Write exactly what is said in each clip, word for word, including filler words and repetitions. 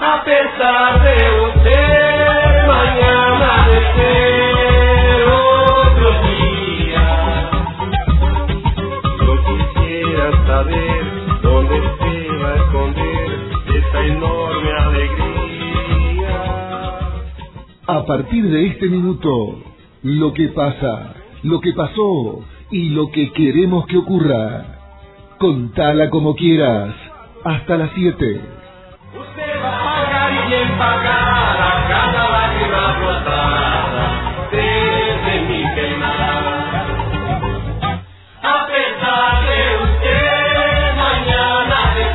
A pesar de usted, mañana de ser otro día. Yo quisiera saber dónde se va a esconder esta enorme alegría. A partir de este minuto, lo que pasa, lo que pasó y lo que queremos que ocurra. Contala como quieras, hasta las siete. Usted va a pagar y bien pagada cada lágrima brotada desde mi penar. A pesar de usted, mañana de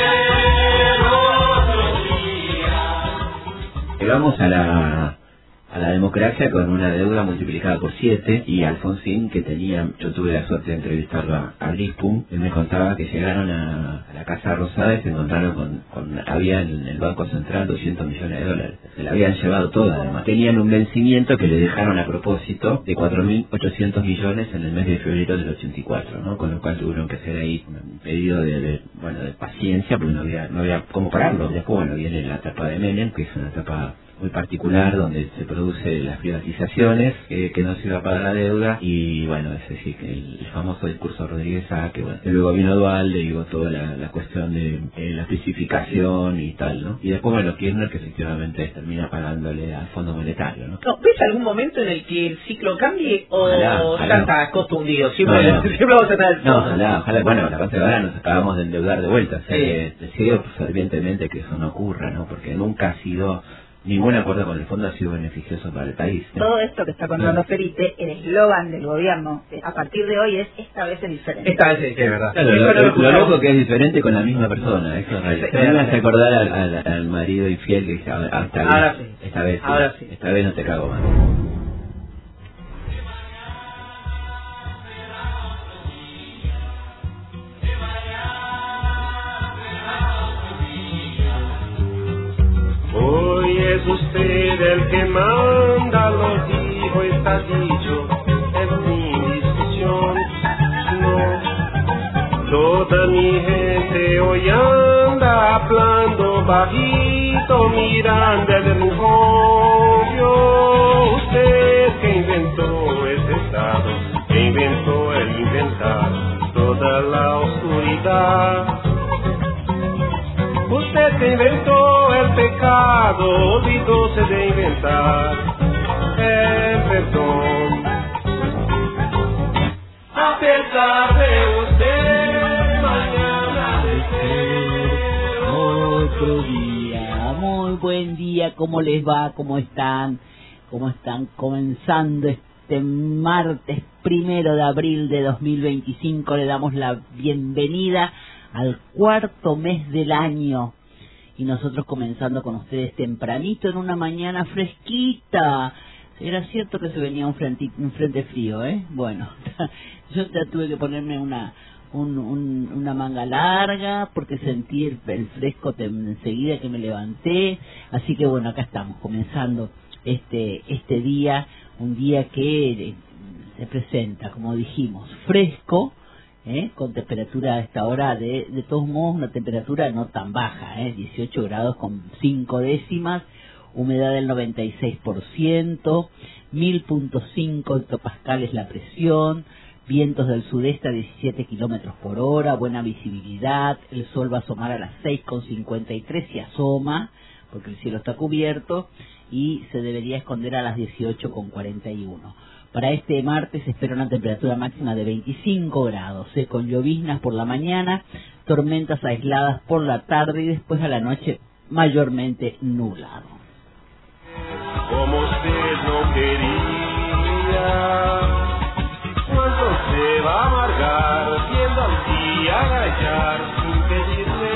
ser otro día. Llegamos a la a la democracia con una deuda multiplicada por siete, y Alfonsín, que tenía, yo tuve la suerte de entrevistarlo a, a Grispum, él me contaba que llegaron a, a la Casa Rosada y se encontraron con, con había en el Banco Central doscientos millones de dólares, se la habían llevado toda, además tenían un vencimiento que le dejaron a propósito de cuatro mil ochocientos millones en el mes de febrero del ochenta y cuatro, ¿no? Con lo cual tuvieron que hacer ahí un pedido de, de bueno de paciencia, porque no había no había cómo pararlo. Después, bueno, viene la etapa de Menem, que es una etapa muy particular, donde se produce las privatizaciones, eh, que no se iba a pagar la deuda, y bueno, es decir, que el, el famoso discurso de Rodríguez A, que bueno, luego vino Duhalde, digo, toda la, la cuestión de eh, la especificación y tal, ¿no? Y después, bueno, Kirchner, que efectivamente termina pagándole al Fondo Monetario, ¿no? No, ¿ves algún momento en el que el ciclo cambie o Ojalá, ya ojalá. está contundido? Siempre, No, no. siempre vamos a estar al No, fondo. ojalá, ojalá, bueno, la parte de ahora nos acabamos de endeudar de vuelta, o sea, Sí. que deseo fervientemente que eso no ocurra, ¿no? Porque nunca ha sido, ningún acuerdo con el fondo ha sido beneficioso para el país, ¿no? Todo esto que está contando Felipe, el eslogan del gobierno a partir de hoy es: esta vez es diferente. Esta vez es verdad. Claro, lo, lo- lo loco que es diferente con la misma persona, eso es real. Sí, Te vas sí. a acordar al, al, al marido infiel que dice, "Ah, esta vez, Ahora sí. esta vez, sí, Ahora sí. esta vez no te cago más". Hoy es usted el que manda, lo dijo, está dicho, es mi discusión. No, toda mi gente hoy anda hablando bajito, mirando el rincón. Yo, usted que inventó ese estado, que inventó el inventar toda la oscuridad. Usted que inventó el pecado, olvidóse de inventar el perdón. A pesar de usted, mañana de ser Otro día, muy buen día, ¿cómo les va? ¿Cómo están? ¿Cómo están comenzando este martes primero de abril de dos mil veinticinco? Le damos la bienvenida al cuarto mes del año, y nosotros comenzando con ustedes tempranito en una mañana fresquita. Era cierto que se venía un frente, un frente frío, ¿eh? Bueno, yo ya tuve que ponerme una un, un, una manga larga porque sentí el, el fresco te, enseguida que me levanté. Así que bueno, acá estamos comenzando este este día, un día que eh, se presenta, como dijimos, fresco, ¿eh? Con temperatura a esta hora de, de todos modos, una temperatura no tan baja, ¿eh? dieciocho grados con cinco décimas, humedad del noventa y seis por ciento, mil punto cinco hectopascales la presión, vientos del sudeste a diecisiete kilómetros por hora, buena visibilidad, el sol va a asomar a las seis con cincuenta y tres y asoma, porque el cielo está cubierto, y se debería esconder a las dieciocho con cuarenta y uno. Para este martes se espera una temperatura máxima de veinticinco grados, ¿eh? Con lloviznas por la mañana, tormentas aisladas por la tarde y después a la noche mayormente nublado. como usted no quería. ¿Cuánto se va a amargar viendo al día agachar sin pedirle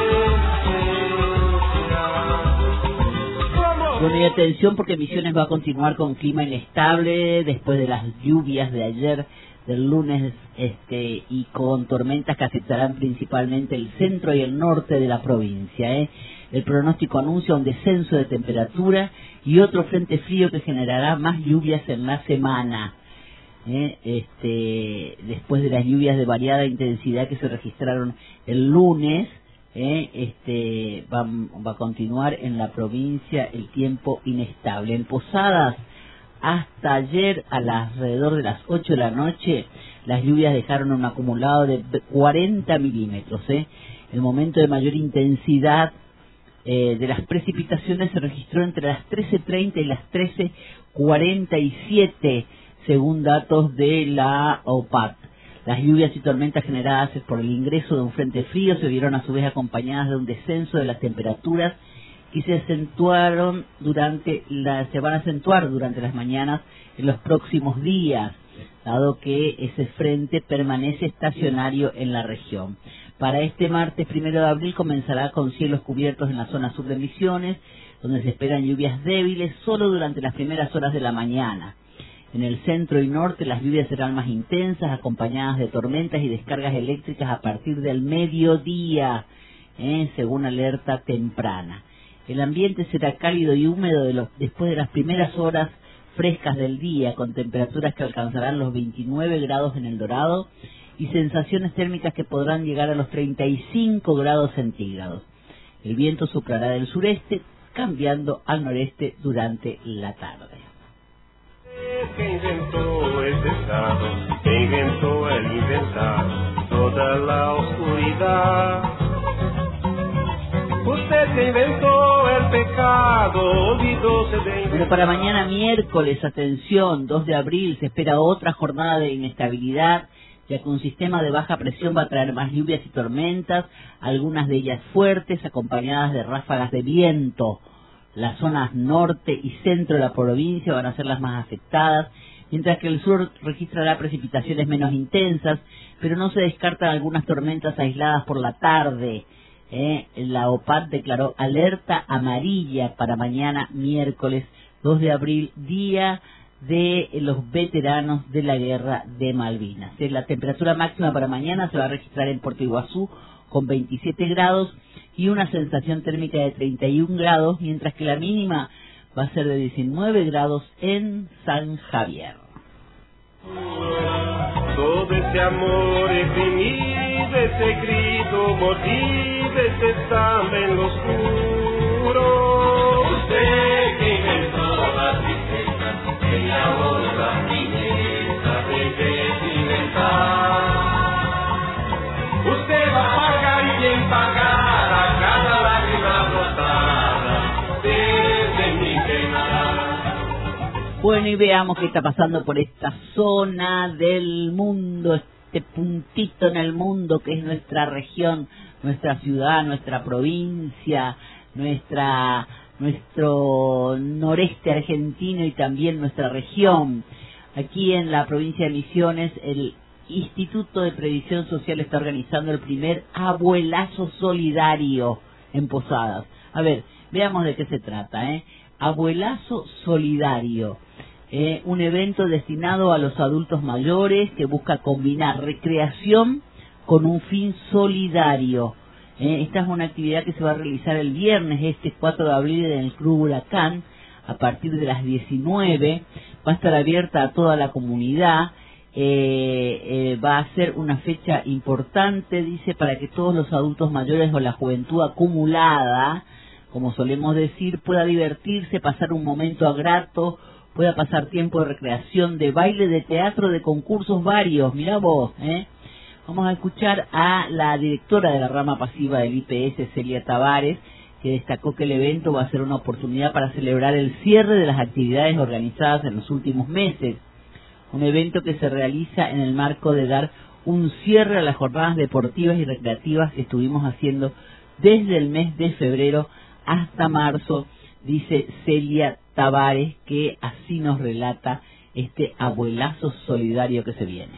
Bueno, y atención porque Misiones va a continuar con clima inestable después de las lluvias de ayer, del lunes, este y con tormentas que afectarán principalmente el centro y el norte de la provincia, ¿eh? El pronóstico anuncia un descenso de temperatura y otro frente frío que generará más lluvias en la semana, ¿eh? Este, después de las lluvias de variada intensidad que se registraron el lunes, eh, este va, va a continuar en la provincia el tiempo inestable. En Posadas, hasta ayer a las, alrededor de las ocho de la noche, las lluvias dejaron un acumulado de cuarenta milímetros. ¿eh? El momento de mayor intensidad eh, de las precipitaciones se registró entre las trece treinta y las trece cuarenta y siete, según datos de la O P A T. Las lluvias y tormentas generadas por el ingreso de un frente frío se vieron a su vez acompañadas de un descenso de las temperaturas y se acentuaron durante la, se van a acentuar durante las mañanas en los próximos días, dado que ese frente permanece estacionario en la región. Para este martes primero de abril comenzará con cielos cubiertos en la zona sur de Misiones, donde se esperan lluvias débiles solo durante las primeras horas de la mañana. En el centro y norte las lluvias serán más intensas, acompañadas de tormentas y descargas eléctricas a partir del mediodía, eh, según alerta temprana. El ambiente será cálido y húmedo de los, después de las primeras horas frescas del día, con temperaturas que alcanzarán los veintinueve grados en El Dorado y sensaciones térmicas que podrán llegar a los treinta y cinco grados centígrados. El viento soplará del sureste, cambiando al noreste durante la tarde. Que inventó ese estado, que inventó el inventar toda la oscuridad. Usted que inventó el pecado, olvidóse de inventar. Pero para mañana miércoles, atención, dos de abril, se espera otra jornada de inestabilidad, ya que un sistema de baja presión va a traer más lluvias y tormentas, algunas de ellas fuertes, acompañadas de ráfagas de viento. Las zonas norte y centro de la provincia van a ser las más afectadas, mientras que el sur registrará precipitaciones menos intensas, pero no se descartan algunas tormentas aisladas por la tarde. Eh, la O P A T declaró alerta amarilla para mañana miércoles dos de abril, día de los veteranos de la guerra de Malvinas. Eh, la temperatura máxima para mañana se va a registrar en Puerto Iguazú con veintisiete grados y una sensación térmica de treinta y un grados, mientras que la mínima va a ser de diecinueve grados en San Javier. Todo ese amor reprimido, ese grito mordido, ese samba en lo oscuro. Usted que inventó la tristeza, que la otra fineza debe inventar. Usted va a pagar y bien pagar a cada lágrima brotada desde mi penar. Bueno, y veamos qué está pasando por esta zona del mundo, este puntito en el mundo que es nuestra región, nuestra ciudad, nuestra provincia, nuestra nuestro noreste argentino y también nuestra región. Aquí en la provincia de Misiones, el Instituto de Previsión Social está organizando el primer abuelazo solidario en Posadas. A ver, veamos de qué se trata, ¿eh? Abuelazo solidario, eh, un evento destinado a los adultos mayores que busca combinar recreación con un fin solidario. Eh, esta es una actividad que se va a realizar el viernes, este cuatro de abril, en el Club Huracán, a partir de las diecinueve. Va a estar abierta a toda la comunidad. Eh, eh, va a ser una fecha importante, dice, para que todos los adultos mayores o la juventud acumulada, como solemos decir, pueda divertirse, pasar un momento grato, pueda pasar tiempo de recreación, de baile, de teatro, de concursos varios. Mirá vos, ¿eh? Vamos a escuchar a la directora de la rama pasiva del I P S, Celia Tavares, que destacó que el evento va a ser una oportunidad para celebrar el cierre de las actividades organizadas en los últimos meses. Un evento que se realiza en el marco de dar un cierre a las jornadas deportivas y recreativas que estuvimos haciendo desde el mes de febrero hasta marzo, dice Celia Tavares, que así nos relata este abuelazo solidario que se viene.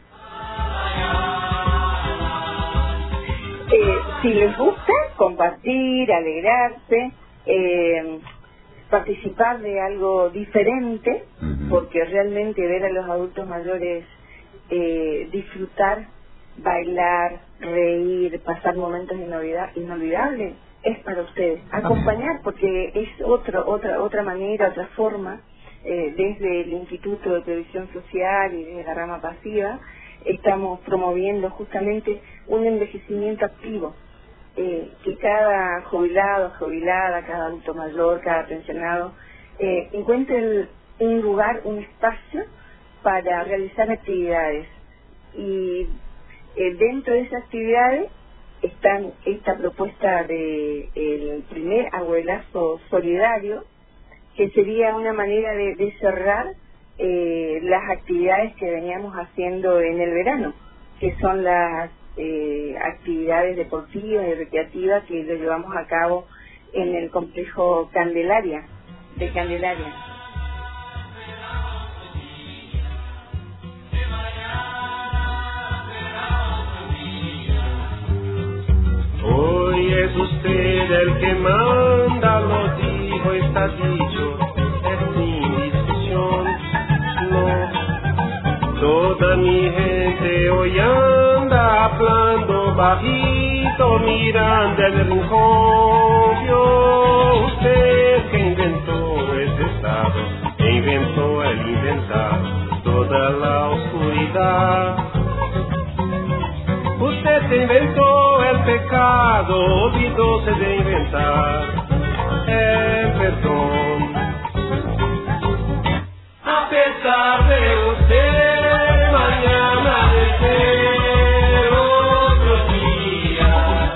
Eh, si les gusta compartir, alegrarse, eh, participar de algo diferente, uh-huh. porque realmente ver a los adultos mayores eh, disfrutar, bailar, reír, pasar momentos inolvidables, es para ustedes. Acompañar, porque es otro, otra otra manera, otra forma, eh, desde el Instituto de Previsión Social y desde la rama pasiva, estamos promoviendo justamente un envejecimiento activo. eh, que cada jubilado, jubilada, cada adulto mayor, cada pensionado eh, encuentre un lugar, un espacio para realizar actividades. Y eh, dentro de esas actividades está esta propuesta de el primer abuelazo solidario, que sería una manera de, de cerrar eh, las actividades que veníamos haciendo en el verano, que son las eh, actividades deportivas y recreativas que lo llevamos a cabo en el complejo Candelaria, de Candelaria. Hoy es usted el que manda, lo dijo, está dicho, es sin discusión, no. Toda mi gente hoy anda hablando bajito, mirando el rincón. Vio usted que inventó ese estado, que inventó el inventar toda la oscuridad. Usted inventó el pecado, olvidóse de inventar el perdón. A pesar de usted, mañana de ser otro día.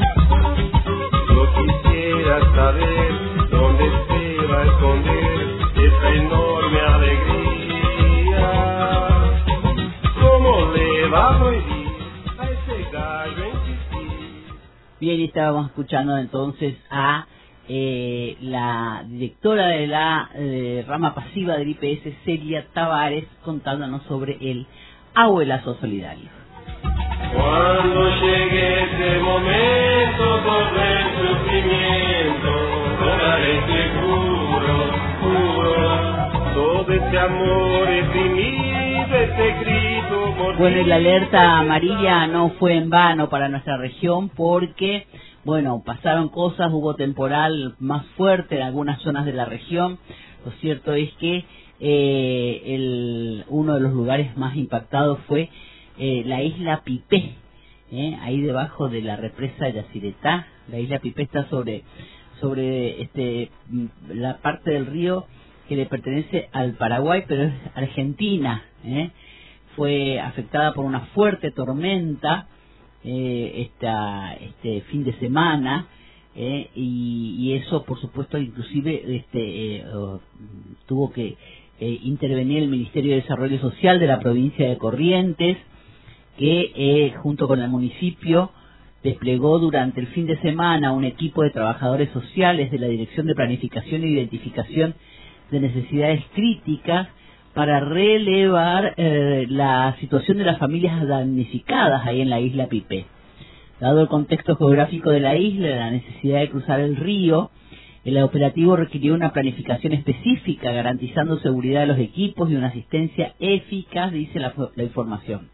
Yo quisiera saber dónde se va a esconder esta enorme alegría. ¿Cómo le va a prohibir? Bien, estábamos escuchando entonces a eh, la directora de la eh, rama pasiva del I P S, Celia Tavares, contándonos sobre el abuelazo solidario. Cuando llegue ese momento, corre el sufrimiento, correré seguro, juro, todo ese amor reprimido, ese grito. Bueno, y la alerta amarilla no fue en vano para nuestra región porque, bueno, pasaron cosas, hubo temporal más fuerte en algunas zonas de la región. Lo cierto es que eh, el, uno de los lugares más impactados fue eh, la isla Pipé, eh, ahí debajo de la represa de Yacyretá. La isla Pipé está sobre, sobre este, la parte del río que le pertenece al Paraguay, pero es Argentina, ¿eh? Fue afectada por una fuerte tormenta eh, esta, este fin de semana eh, y, y eso, por supuesto, inclusive este eh, oh, tuvo que eh, intervenir el Ministerio de Desarrollo Social de la provincia de Corrientes, que eh, junto con el municipio desplegó durante el fin de semana un equipo de trabajadores sociales de la Dirección de Planificación e Identificación de Necesidades Críticas para relevar eh, la situación de las familias damnificadas ahí en la isla Pipé. Dado el contexto geográfico de la isla, la necesidad de cruzar el río, el operativo requirió una planificación específica, garantizando seguridad de los equipos y una asistencia eficaz, dice la, la información.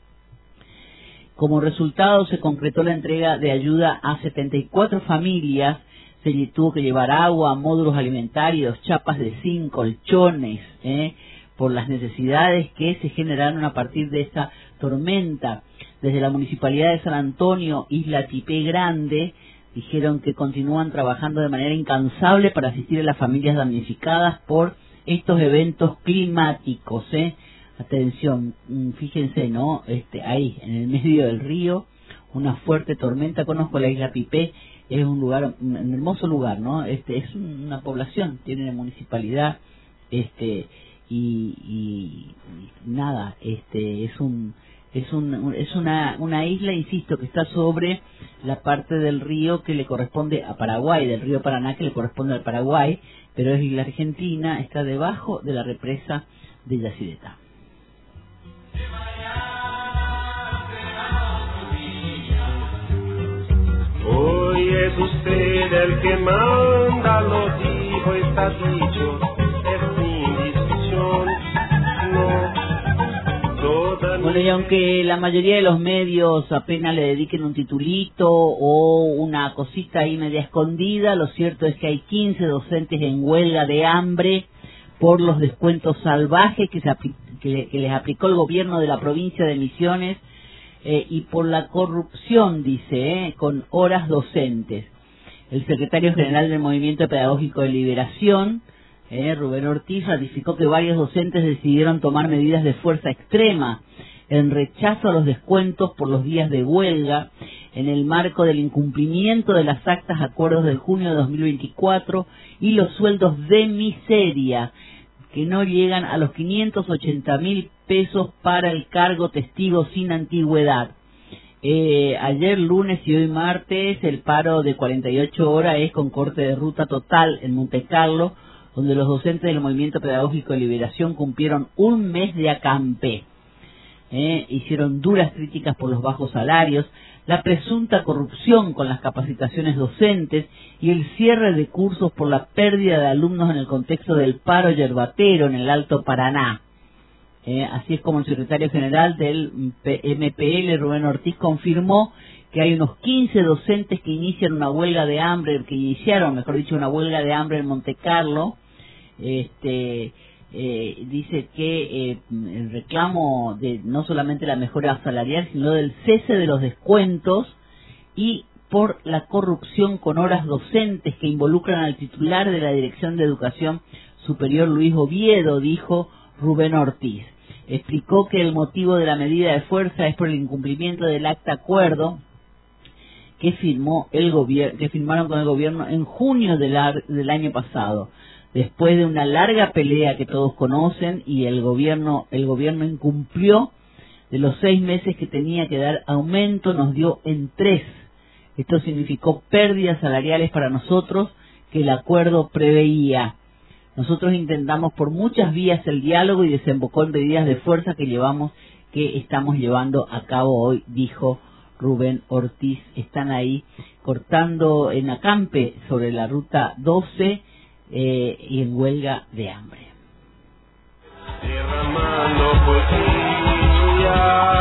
Como resultado, se concretó la entrega de ayuda a setenta y cuatro familias. Se tuvo que llevar agua, módulos alimentarios, chapas de zinc, colchones, ¿eh? por las necesidades que se generaron a partir de esta tormenta. Desde la Municipalidad de San Antonio, Isla Pipé Grande, dijeron que continúan trabajando de manera incansable para asistir a las familias damnificadas por estos eventos climáticos. ¿eh? Atención, fíjense, ¿no? Este, ahí, en el medio del río, una fuerte tormenta. Conozco la Isla Pipé, es un lugar, un hermoso lugar, ¿no? Este, es una población, tiene una municipalidad, este, y, y, y nada, este, es un, es un, es una, una isla, insisto, que está sobre la parte del río que le corresponde a Paraguay, del río Paraná que le corresponde al Paraguay, pero es la Argentina, está debajo de la represa de Yacyretá. Hoy es usted el que manda, lo dijo, está dicho, es sin discusión, no. Toda Bueno, y aunque la mayoría de los medios apenas le dediquen un titulito o una cosita ahí media escondida, lo cierto es que hay quince docentes en huelga de hambre por los descuentos salvajes que, se que, que les aplicó el gobierno de la provincia de Misiones eh, y por la corrupción, dice, eh, con horas docentes. El secretario general del Movimiento Pedagógico de Liberación, eh, Rubén Ortiz, ratificó que varios docentes decidieron tomar medidas de fuerza extrema en rechazo a los descuentos por los días de huelga, en el marco del incumplimiento de las actas acuerdos de junio de dos mil veinticuatro y los sueldos de miseria, que no llegan a los quinientos ochenta mil pesos para el cargo testigo sin antigüedad. Eh, ayer lunes y hoy martes el paro de cuarenta y ocho horas es con corte de ruta total en Montecarlo, donde los docentes del Movimiento Pedagógico de Liberación cumplieron un mes de acampe. Eh, hicieron duras críticas por los bajos salarios, la presunta corrupción con las capacitaciones docentes y el cierre de cursos por la pérdida de alumnos en el contexto del paro yerbatero en el Alto Paraná. Eh, así es como el secretario general del M P L, Rubén Ortiz, confirmó que hay unos quince docentes que inician una huelga de hambre, que iniciaron, mejor dicho, una huelga de hambre en Montecarlo. Este, eh, dice que eh, el reclamo de no solamente la mejora salarial, sino del cese de los descuentos y por la corrupción con horas docentes que involucran al titular de la Dirección de Educación Superior, Luis Oviedo, dijo Rubén Ortiz. Explicó que el motivo de la medida de fuerza es por el incumplimiento del acta acuerdo que firmó el gobierno, que firmaron con el gobierno en junio del, del año pasado, después de una larga pelea que todos conocen, y el gobierno, el gobierno incumplió. De los seis meses que tenía que dar aumento, nos dio en tres. Esto significó pérdidas salariales para nosotros que el acuerdo preveía. Nosotros intentamos por muchas vías el diálogo y desembocó en medidas de fuerza que llevamos, que estamos llevando a cabo hoy, dijo Rubén Ortiz. Están ahí cortando en acampe sobre la ruta doce eh, y en huelga de hambre. Derramando poesía,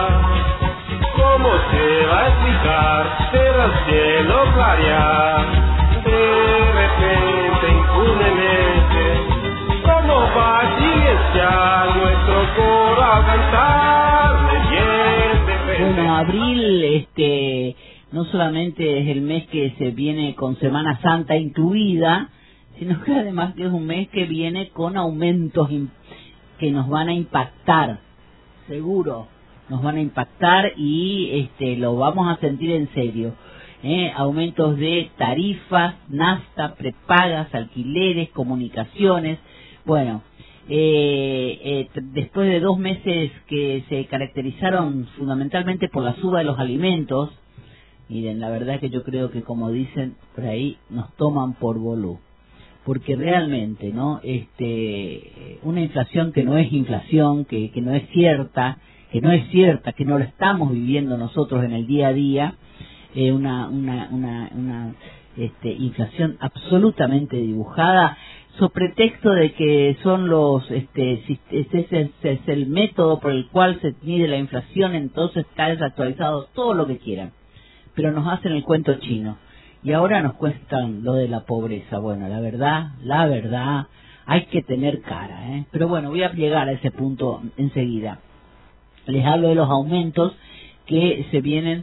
¿cómo se va a explicar? Pero el cielo clarea, de repente impunemente, ¿cómo va a silenciar nuestro coro a cantar de bien de frente? Bueno, abril, este, no solamente es el mes que se viene con Semana Santa incluida, sino que además es un mes que viene con aumentos que nos van a impactar, seguro, nos van a impactar y este lo vamos a sentir en serio. Eh, aumentos de tarifas, nafta, prepagas, alquileres, comunicaciones. Bueno, eh, eh, después de dos meses que se caracterizaron fundamentalmente por la suba de los alimentos, miren, la verdad es que yo creo que, como dicen por ahí, nos toman por bolú. Porque realmente, ¿no? Este, una inflación que no es inflación, que, que no es cierta, que no es cierta, que no lo estamos viviendo nosotros en el día a día, eh, una, una, una, una este, inflación absolutamente dibujada, sobre pretexto de que son los, este, ese es, es, es el método por el cual se mide la inflación, entonces está desactualizado, todo lo que quieran, pero nos hacen el cuento chino. Y ahora nos cuestan lo de la pobreza. Bueno, la verdad, la verdad, hay que tener cara, ¿eh? Pero bueno, voy a llegar a ese punto enseguida. Les hablo de los aumentos que se vienen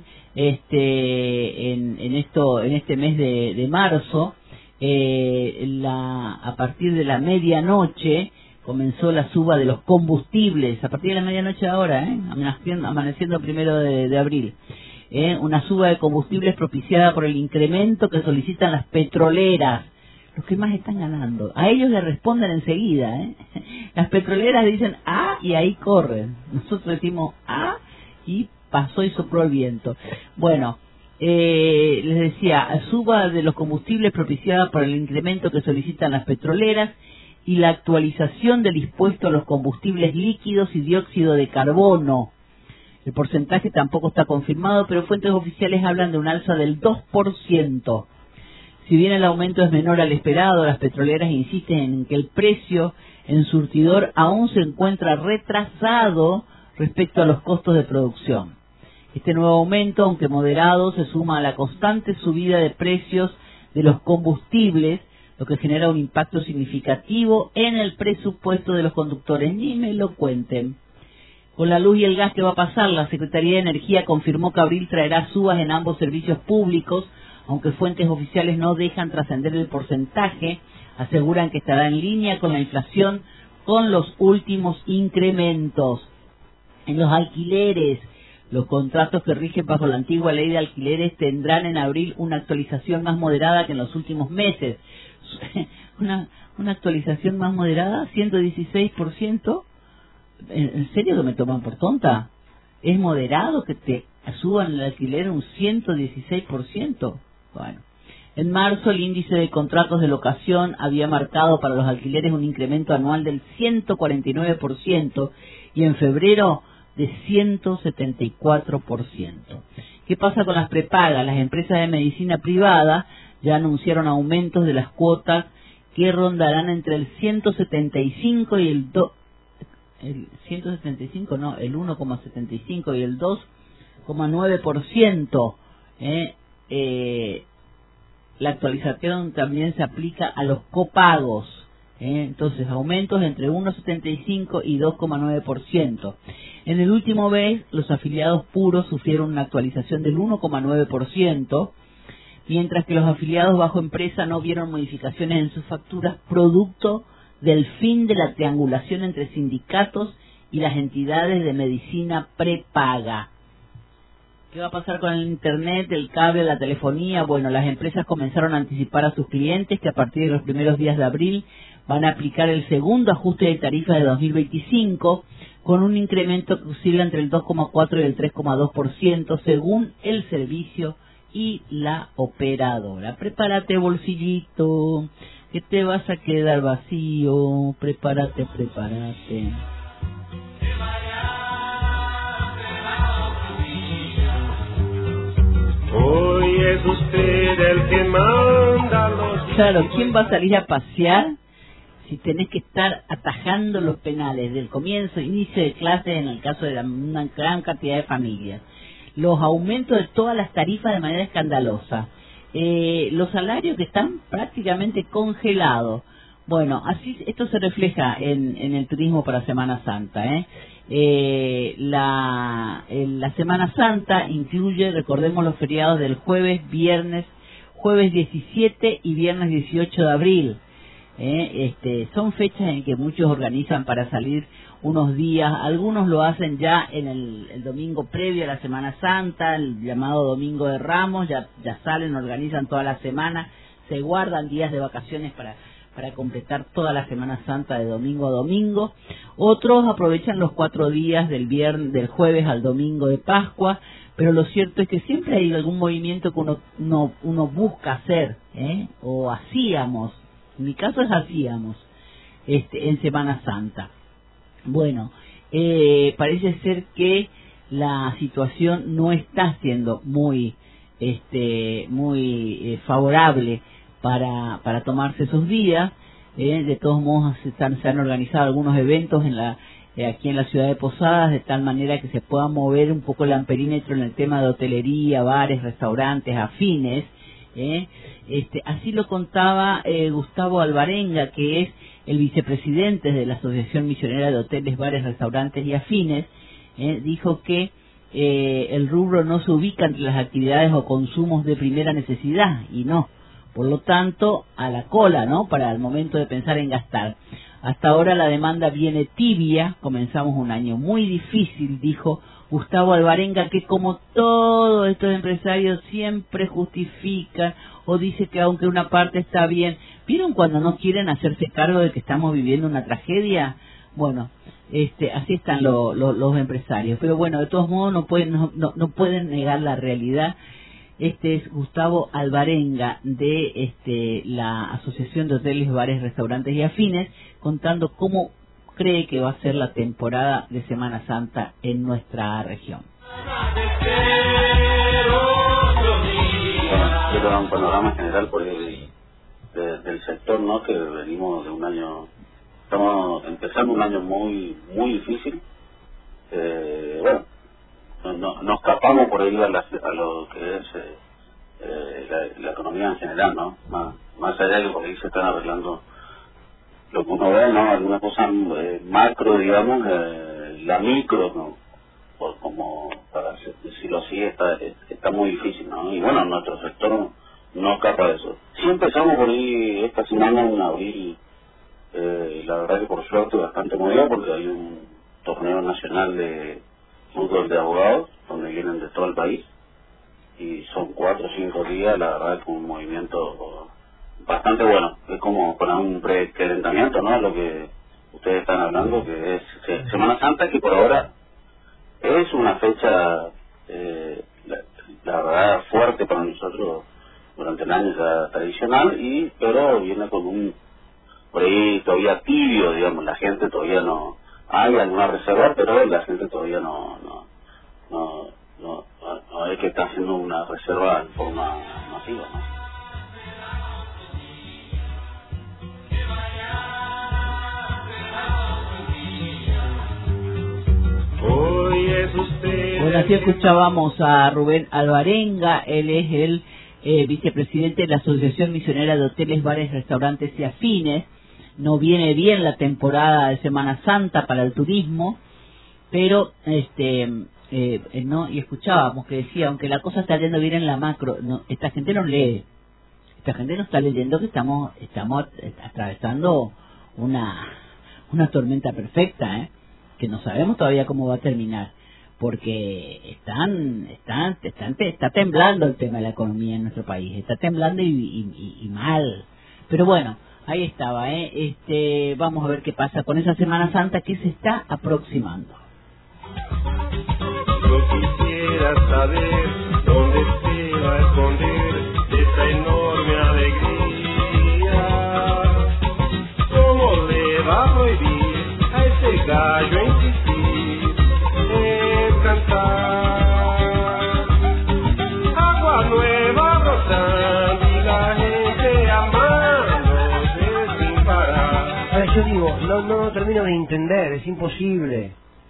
este en, en esto en este mes de, de marzo. Eh, la, a partir de la medianoche comenzó la suba de los combustibles. A partir de la medianoche ahora, ¿eh? Amaneciendo, amaneciendo primero de, de abril. Eh, una suba de combustibles propiciada por el incremento que solicitan las petroleras, los que más están ganando. A ellos le responden enseguida, ¿eh? Las petroleras dicen ah y ahí corren. Nosotros decimos ah y pasó y sopló el viento. Bueno, eh, les decía, suba de los combustibles propiciada por el incremento que solicitan las petroleras y la actualización del impuesto a los combustibles líquidos y dióxido de carbono. El porcentaje tampoco está confirmado, pero fuentes oficiales hablan de un alza del dos por ciento. Si bien el aumento es menor al esperado, las petroleras insisten en que el precio en surtidor aún se encuentra retrasado respecto a los costos de producción. Este nuevo aumento, aunque moderado, se suma a la constante subida de precios de los combustibles, lo que genera un impacto significativo en el presupuesto de los conductores. Ni me lo cuenten. Con la luz y el gas, ¿qué va a pasar? La Secretaría de Energía confirmó que abril traerá subas en ambos servicios públicos, aunque fuentes oficiales no dejan trascender el porcentaje. Aseguran que estará en línea con la inflación con los últimos incrementos. En los alquileres, los contratos que rigen bajo la antigua ley de alquileres tendrán en abril una actualización más moderada que en los últimos meses. Una, una actualización más moderada, ciento dieciséis por ciento. ¿En serio que me toman por tonta? ¿Es moderado que te suban el alquiler un ciento dieciséis por ciento? Bueno, en marzo el índice de contratos de locación había marcado para los alquileres un incremento anual del ciento cuarenta y nueve por ciento y en febrero de ciento setenta y cuatro por ciento. ¿Qué pasa con las prepagas? Las empresas de medicina privada ya anunciaron aumentos de las cuotas que rondarán entre el ciento setenta y cinco y el dos el ciento setenta y cinco no, el uno coma setenta y cinco y el dos coma nueve por ciento. Eh, eh, la actualización también se aplica a los copagos. Eh, entonces, aumentos entre uno coma setenta y cinco y dos coma nueve por ciento. En el último mes, los afiliados puros sufrieron una actualización del uno coma nueve por ciento, mientras que los afiliados bajo empresa no vieron modificaciones en sus facturas producto del fin de la triangulación entre sindicatos y las entidades de medicina prepaga. ¿Qué va a pasar con el internet, el cable, la telefonía? Bueno, las empresas comenzaron a anticipar a sus clientes que a partir de los primeros días de abril van a aplicar el segundo ajuste de tarifa de dos mil veinticinco con un incremento que oscila entre el dos coma cuatro y el tres coma dos por ciento según el servicio y la operadora. Prepárate, bolsillito, que te vas a quedar vacío. Prepárate, prepárate. Hoy es usted el que manda los... Claro, ¿quién va a salir a pasear si tenés que estar atajando los penales del comienzo, inicio de clases en el caso de la, una gran cantidad de familias? Los aumentos de todas las tarifas de manera escandalosa. Eh, los salarios que están prácticamente congelados. Bueno, así esto se refleja en, en el turismo para Semana Santa, ¿eh? Eh, la, eh, la Semana Santa incluye, recordemos, los feriados del jueves, viernes, jueves diecisiete y viernes dieciocho de abril. Eh, este, son fechas en que muchos organizan para salir unos días. Algunos lo hacen ya en el, el domingo previo a la Semana Santa, el llamado Domingo de Ramos. Ya, ya salen, organizan toda la semana, se guardan días de vacaciones para para completar toda la Semana Santa de domingo a domingo. Otros aprovechan los cuatro días del viernes, del jueves al domingo de Pascua, pero lo cierto es que siempre hay algún movimiento que uno, uno, uno busca hacer, ¿eh? o hacíamos, en mi caso es hacíamos, este, en Semana Santa. Bueno, eh, parece ser que la situación no está siendo muy, este, muy eh, favorable para para tomarse esos días. Eh, de todos modos se, están, se han organizado algunos eventos en la eh, aquí en la ciudad de Posadas, de tal manera que se pueda mover un poco el amperímetro en el tema de hotelería, bares, restaurantes, afines. Eh. Este, así lo contaba eh, Gustavo Alvarenga, que es el vicepresidente de la Asociación Misionera de Hoteles, Bares, Restaurantes y Afines. Eh, dijo que eh, el rubro no se ubica entre las actividades o consumos de primera necesidad, y no. Por lo tanto, a la cola, ¿no? Para el momento de pensar en gastar. Hasta ahora la demanda viene tibia, comenzamos un año muy difícil, dijo Gustavo Alvarenga, que como todos estos empresarios siempre justifican o dice que aunque una parte está bien. ¿Vieron cuando no quieren hacerse cargo de que estamos viviendo una tragedia? Bueno, este, así están lo, lo, los empresarios. Pero bueno, de todos modos no pueden, no, no, no pueden negar la realidad. Este es Gustavo Alvarenga de este, la Asociación de Hoteles, Bares, Restaurantes y Afines, contando cómo cree que va a ser la temporada de Semana Santa en nuestra región. Bueno, quiero dar un panorama general por el, de, del sector, ¿no? Que venimos de un año, estamos empezando un año muy muy difícil. Eh, bueno, No, no, nos escapamos por ahí a, la, a lo que es eh, eh, la, la economía en general, ¿no? Más, más allá de que por ahí se están arreglando lo que uno ve, ¿no? Alguna cosa eh, macro, digamos, eh, la micro, ¿no? Por como, para decirlo así, está, está muy difícil, ¿no? Y bueno, nuestro sector no, no escapa de eso. Sí empezamos por ahí esta semana en abril, eh, la verdad que por suerte bastante movido, porque hay un torneo nacional de fútbol de abogados, donde vienen de todo el país, y son cuatro o cinco días, la verdad es un movimiento bastante bueno. Es como para un precalentamiento, ¿no? Lo que ustedes están hablando, que es se, Semana Santa, que por ahora es una fecha, eh, la, la verdad, fuerte para nosotros durante el año ya tradicional, y pero viene con un, por ahí todavía tibio, digamos, la gente todavía no, hay alguna reserva, pero la gente todavía no, no, no, no, no, no es que está haciendo una reserva en forma masiva, ¿no? Bueno, así escuchábamos a Rubén Alvarenga. Él es el eh, vicepresidente de la Asociación Misionera de Hoteles, Bares, Restaurantes y Afines. No viene bien la temporada de Semana Santa para el turismo, pero este eh, no y escuchábamos que decía, aunque la cosa está yendo bien en la macro, no, esta gente no lee, esta gente no está leyendo que estamos estamos atravesando una una tormenta perfecta, ¿eh? Que no sabemos todavía cómo va a terminar, porque están, están, están, está temblando el tema de la economía en nuestro país, está temblando y, y, y mal. Pero bueno, ahí estaba, ¿eh? Este, vamos a ver qué pasa con esa Semana Santa que se está aproximando. Yo quisiera saber dónde se va a esconder esa enorme alegría. ¿Cómo le va a prohibir a ese gallo insistir en cantar? Agua nueva brotando y la gente amándose sin parar. A ver, yo digo, no, no termino de entender, es imposible.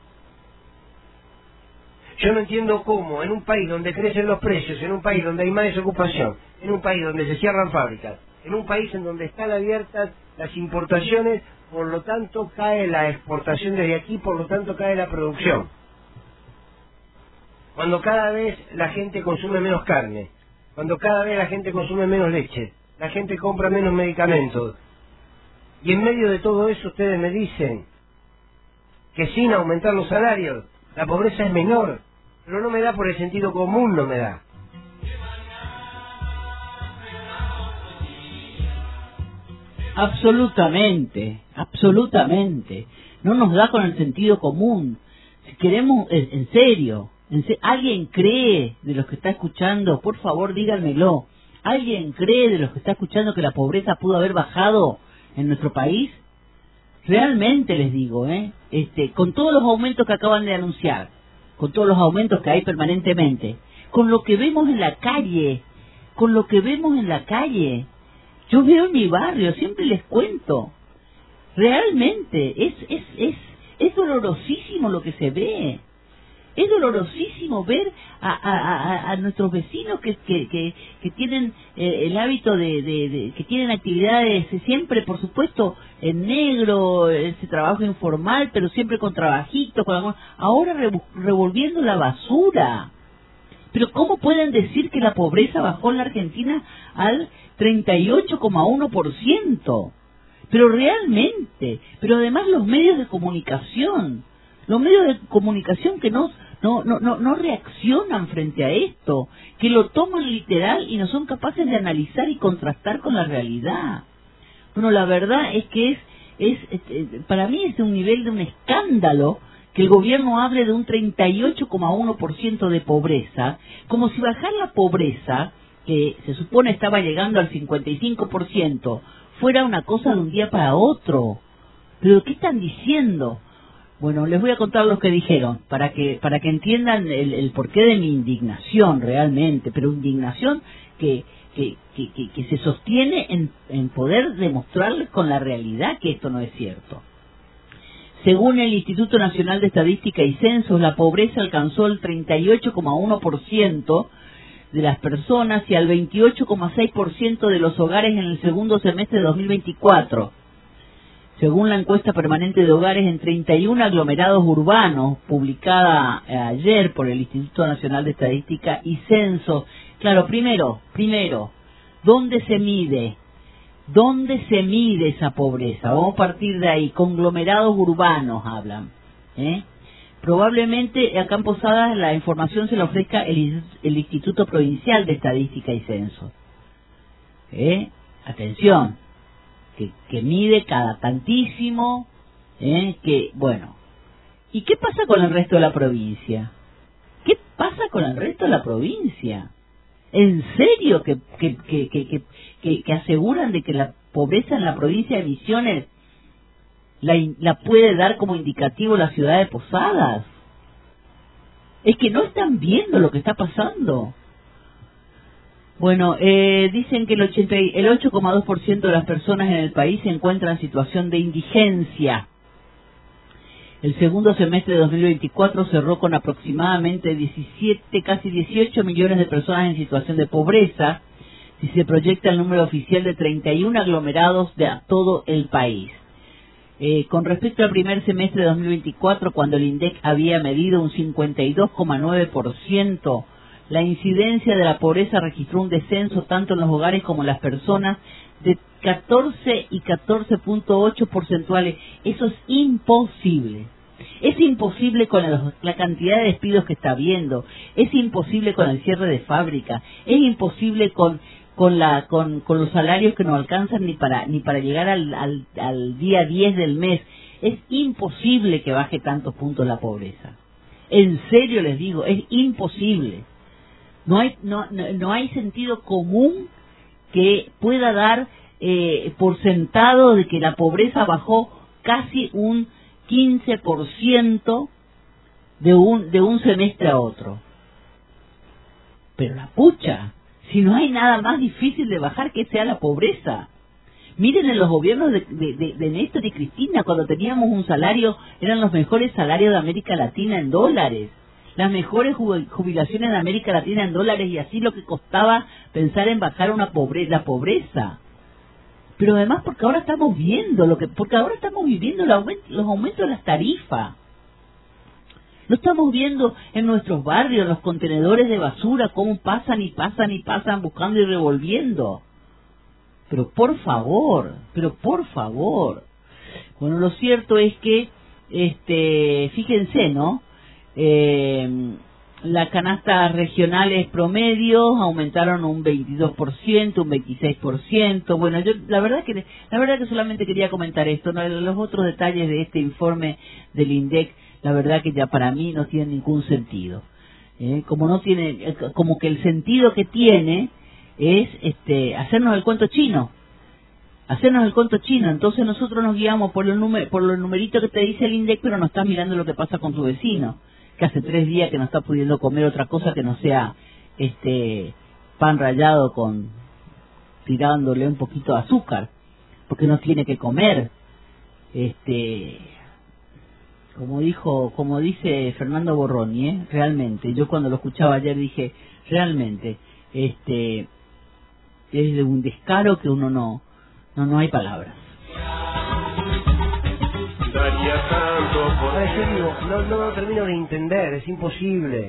Yo no entiendo cómo, en un país donde crecen los precios, en un país donde hay más desocupación, en un país donde se cierran fábricas, en un país en donde están abiertas las importaciones, por lo tanto cae la exportación desde aquí, por lo tanto cae la producción. Cuando cada vez la gente consume menos carne, cuando cada vez la gente consume menos leche, la gente compra menos medicamentos, y en medio de todo eso ustedes me dicen que sin aumentar los salarios la pobreza es menor, pero no me da por el sentido común, no me da. Absolutamente, absolutamente. No nos da con el sentido común. Si queremos, en, en serio, en se, ¿alguien cree de los que está escuchando? Por favor, díganmelo. ¿Alguien cree de los que está escuchando que la pobreza pudo haber bajado en nuestro país? Realmente les digo, ¿eh? Este, con todos los aumentos que acaban de anunciar, con todos los aumentos que hay permanentemente, con lo que vemos en la calle, con lo que vemos en la calle, yo veo en mi barrio, siempre les cuento, realmente es es es es dolorosísimo lo que se ve. Es dolorosísimo ver a, a, a, a nuestros vecinos que que, que, que tienen eh, el hábito de, de, de que tienen actividades siempre, por supuesto, en negro, ese trabajo informal, pero siempre con trabajitos, con algún, ahora re, revolviendo la basura. Pero ¿cómo pueden decir que la pobreza bajó en la Argentina al treinta y ocho coma uno por ciento? Pero realmente, pero además los medios de comunicación, los medios de comunicación que no, no, no, no, no reaccionan frente a esto, que lo toman literal y no son capaces de analizar y contrastar con la realidad. Bueno, la verdad es que es, es, es para mí es un nivel de un escándalo que el gobierno hable de un treinta y ocho coma uno por ciento de pobreza, como si bajar la pobreza, que se supone estaba llegando al cincuenta y cinco por ciento, fuera una cosa de un día para otro. ¿Pero qué están diciendo? Bueno, les voy a contar lo que dijeron, para que para que entiendan el, el porqué de mi indignación realmente, pero indignación que que, que, que, que se sostiene en, en poder demostrarles con la realidad que esto no es cierto. Según el Instituto Nacional de Estadística y Censos, la pobreza alcanzó el treinta y ocho coma uno por ciento de las personas y al veintiocho coma seis por ciento de los hogares en el segundo semestre de dos mil veinticuatro. Según la encuesta permanente de hogares en treinta y uno aglomerados urbanos, publicada eh, ayer por el Instituto Nacional de Estadística y Censo. Claro, primero, primero, ¿dónde se mide? ¿Dónde se mide esa pobreza? Vamos a partir de ahí. Conglomerados urbanos hablan. ¿eh? Probablemente acá en Posadas la información se la ofrezca el, el Instituto Provincial de Estadística y Censo. ¿eh? Atención. Que, que mide cada tantísimo, ¿eh? que, bueno, ¿y qué pasa con el resto de la provincia? ¿Qué pasa con el resto de la provincia? ¿En serio que, que, que, que, que, que, que aseguran de que la pobreza en la provincia de Misiones la, la puede dar como indicativo la ciudad de Posadas? Es que no están viendo lo que está pasando. Bueno, eh, dicen que el, ochenta, el ocho coma dos por ciento de las personas en el país se encuentran en situación de indigencia. El segundo semestre de dos mil veinticuatro cerró con aproximadamente diecisiete, casi dieciocho millones de personas en situación de pobreza, si se proyecta el número oficial de treinta y uno aglomerados de todo el país. Eh, con respecto al primer semestre de dos mil veinticuatro, cuando el INDEC había medido un cincuenta y dos coma nueve por ciento, la incidencia de la pobreza registró un descenso tanto en los hogares como en las personas de catorce y catorce punto ocho porcentuales. Eso es imposible. Es imposible con el, la cantidad de despidos que está habiendo. Es imposible con el cierre de fábrica. Es imposible con con la con, con los salarios que no alcanzan ni para ni para llegar al, al, al día diez del mes. Es imposible que baje tantos puntos la pobreza. En serio les digo, es imposible. No hay, no, no, no hay sentido común que pueda dar eh, por sentado de que la pobreza bajó casi un quince por ciento de un, de un semestre a otro. Pero la pucha, si no hay nada más difícil de bajar que sea la pobreza. Miren en los gobiernos de, de, de, de Néstor y Cristina, cuando teníamos un salario, eran los mejores salarios de América Latina en dólares. Las mejores jubilaciones de América Latina en dólares, y así lo que costaba pensar en bajar una pobre, la pobreza. Pero además porque ahora estamos viendo lo que, porque ahora estamos viviendo el aumento, los aumentos de las tarifas. Lo estamos viendo en nuestros barrios, los contenedores de basura, cómo pasan y pasan y pasan buscando y revolviendo. Pero por favor, pero por favor. Bueno, lo cierto es que, este, fíjense, ¿no? Eh, las canastas regionales promedios aumentaron un veintidós por ciento, un veintiséis por ciento. Bueno, yo la verdad que la verdad que solamente quería comentar esto, ¿no? Los otros detalles de este informe del INDEC, la verdad que ya para mí no tiene ningún sentido. Eh, como no tiene, como que el sentido que tiene es este hacernos el cuento chino. Hacernos el cuento chino. Entonces nosotros nos guiamos por los números, por los numeritos que te dice el INDEC, pero no estás mirando lo que pasa con tu vecino, que hace tres días que no está pudiendo comer otra cosa que no sea este pan rallado con tirándole un poquito de azúcar, porque no tiene que comer. Este, como dijo, como dice Fernando Borroni, ¿eh? Realmente, yo cuando lo escuchaba ayer dije, realmente, este, es de un descaro que uno no, no, no hay palabras. Daría tanto por... Ah, yo digo, no, no lo termino de entender, es imposible.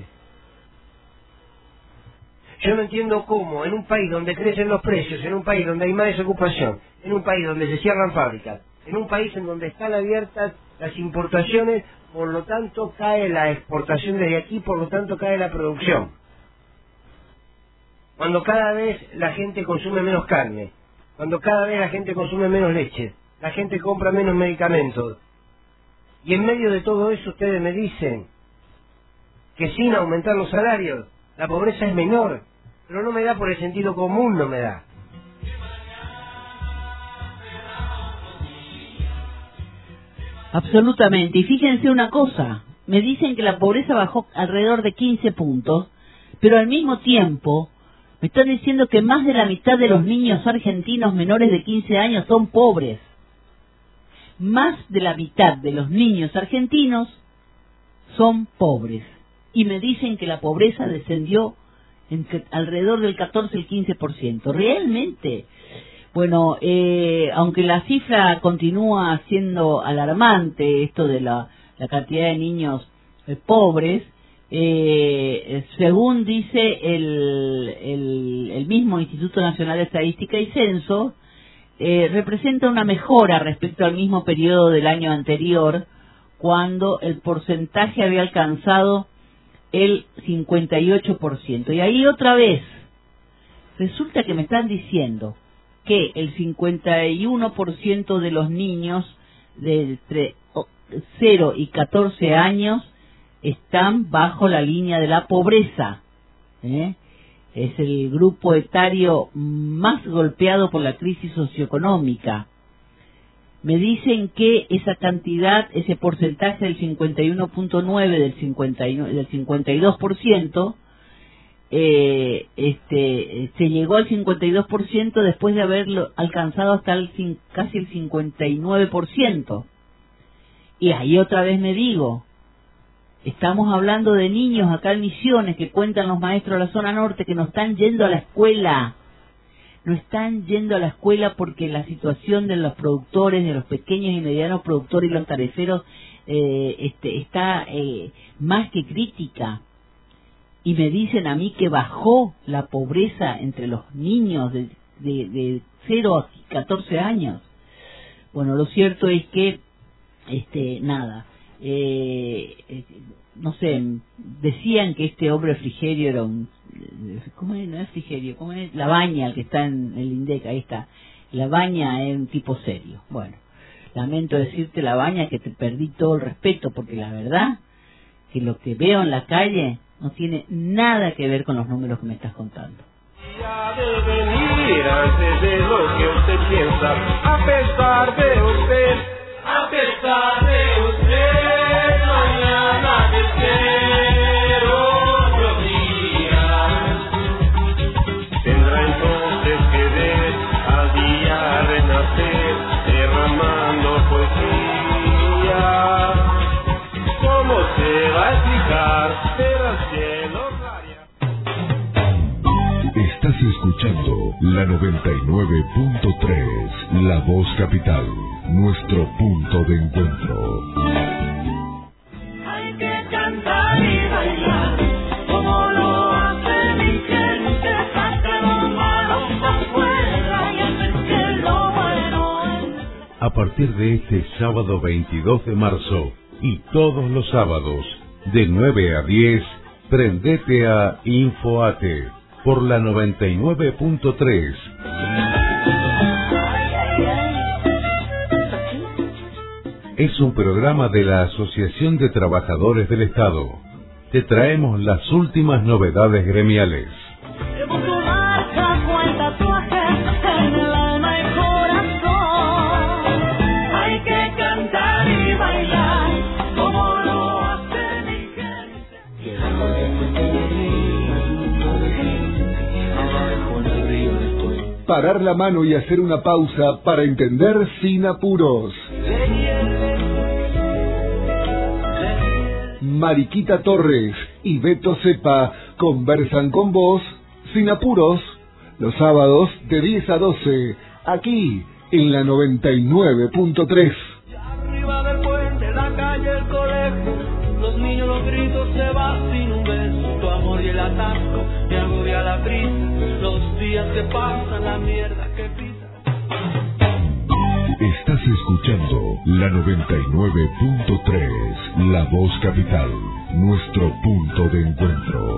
Yo no entiendo cómo, en un país donde crecen los precios, en un país donde hay más desocupación, en un país donde se cierran fábricas, en un país en donde están abiertas las importaciones, por lo tanto cae la exportación desde aquí, por lo tanto cae la producción. Cuando cada vez la gente consume menos carne, cuando cada vez la gente consume menos leche, la gente compra menos medicamentos, y en medio de todo eso ustedes me dicen que sin aumentar los salarios la pobreza es menor, pero no me da por el sentido común, no me da. Absolutamente. Y fíjense una cosa, me dicen que la pobreza bajó alrededor de quince puntos, pero al mismo tiempo me están diciendo que más de la mitad de los niños argentinos menores de quince años son pobres. Más de la mitad de los niños argentinos son pobres. Y me dicen que la pobreza descendió entre alrededor del catorce y el quince por ciento. Realmente, Bueno, eh, aunque la cifra continúa siendo alarmante, esto de la, la cantidad de niños eh, pobres, eh, según dice el, el, el mismo Instituto Nacional de Estadística y Censo, eh, representa una mejora respecto al mismo periodo del año anterior, cuando el porcentaje había alcanzado el cincuenta y ocho por ciento. Y ahí otra vez, resulta que me están diciendo que el cincuenta y uno por ciento de los niños de entre cero y catorce años están bajo la línea de la pobreza. ¿eh? Es el grupo etario más golpeado por la crisis socioeconómica. Me dicen que esa cantidad, ese porcentaje del cincuenta y uno punto nueve del cincuenta y nueve, del cincuenta y dos por ciento, eh, este, se llegó al cincuenta y dos por ciento después de haberlo alcanzado hasta el casi el cincuenta y nueve por ciento. Y ahí otra vez me digo, estamos hablando de niños acá en Misiones, que cuentan los maestros de la zona norte, que no están yendo a la escuela. No están yendo a la escuela porque la situación de los productores, de los pequeños y medianos productores y los tariferos eh, este, está eh, más que crítica. Y me dicen a mí que bajó la pobreza entre los niños de, de, de cero a catorce años. Bueno, lo cierto es que, este, nada, eh, eh, no sé, decían que este hombre Frigerio era un, ¿cómo es? No es Frigerio, ¿cómo es? Labaña, el que está en el INDEC, ahí está. Labaña es un tipo serio. Bueno, lamento decirte, Labaña, que te perdí todo el respeto, porque la verdad que lo que veo en la calle no tiene nada que ver con los números que me estás contando. Ya de venir antes de lo que usted piensa, a pesar de usted, a pesar de usted, mañana te espero otro día. Tendrá entonces que ver al día renacer, derramando poesía. ¿Cómo se va a explicar? Pero el cielo raya. Estás escuchando la noventa y nueve punto tres, La Voz Capital, nuestro punto de encuentro. Hay que cantar y bailar como lo hace mi gente, saca lo malo afuera y hacer que lo bueno. A partir de este sábado veintidós de marzo y todos los sábados de nueve a diez, prendete a Infoate por la noventa y nueve punto tres. Es un programa de la Asociación de Trabajadores del Estado. Te traemos las últimas novedades gremiales. Llevo tu marca, buen tatuaje en el alma y corazón. Hay que cantar y bailar como lo hace mi gente. Parar la mano y hacer una pausa para entender sin apuros. Mariquita Torres y Beto Cepa conversan con vos sin apuros los sábados de diez a doce aquí en la noventa y nueve punto tres. Arriba del puente, la calle, el colegio, los niños, los gritos, se va sin un beso. Tu amor y el atasco, me agobia la prisa, los días que pasan, la mierda que pisa. Estás escuchando la noventa y nueve punto tres, La Voz Capital, nuestro punto de encuentro.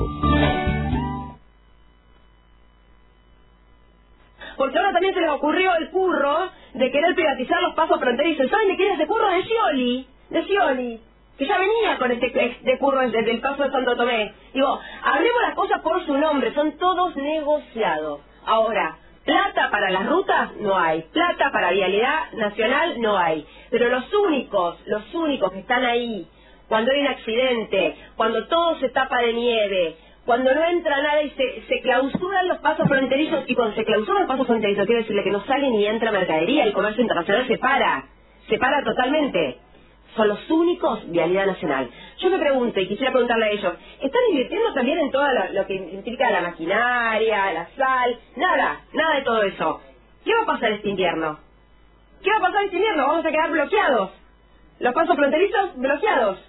Porque ahora también se les ocurrió el curro de querer privatizar los pasos fronterizos. ¿Saben de quién es ese curro? De Scioli, de Scioli, que ya venía con este de curro desde el paso de Santo Tomé. Digo, hablemos las cosas por su nombre, son todos negociados. Ahora, plata para las rutas no hay, plata para vialidad nacional no hay, pero los únicos, los únicos que están ahí, cuando hay un accidente, cuando todo se tapa de nieve, cuando no entra nada y se, se clausuran los pasos fronterizos, y cuando se clausuran los pasos fronterizos quiere decirle que no sale ni entra mercadería, el comercio internacional se para, se para totalmente. Son los únicos vialidad nacional. Yo me pregunto, y quisiera preguntarle a ellos, ¿están invirtiendo también en todo lo, lo que implica la maquinaria, la sal? Nada, nada de todo eso. ¿qué va a pasar este invierno? ¿Qué va a pasar este invierno? Vamos a quedar bloqueados. Los pasos fronterizos bloqueados.